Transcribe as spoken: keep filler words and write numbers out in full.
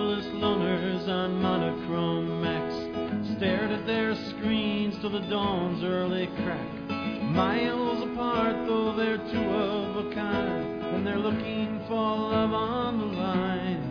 Loveless loners on monochrome Macs stared at their screens till the dawn's early crack. Miles apart, though they're two of a kind, and they're looking for love on the line.